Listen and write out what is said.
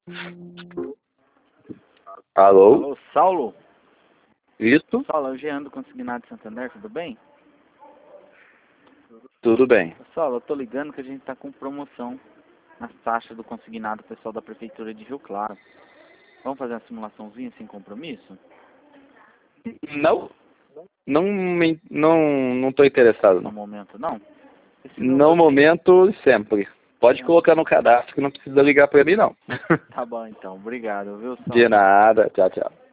Alô? Alô, Saulo? Isso? Saulo, é o Jean do Consignado de Santander, tudo bem? Tudo bem. Saulo, eu tô ligando que a gente tá com promoção nas taxas do consignado pessoal da Prefeitura de Rio Claro. Vamos fazer uma simulaçãozinha sem compromisso? Não? Não tô interessado, No não. momento, não? Esse No número tem... momento, sempre. Pode colocar no cadastro que não precisa ligar pra mim, não. Tá bom, então. Obrigado, viu, De Saulo? nada. Tchau, tchau.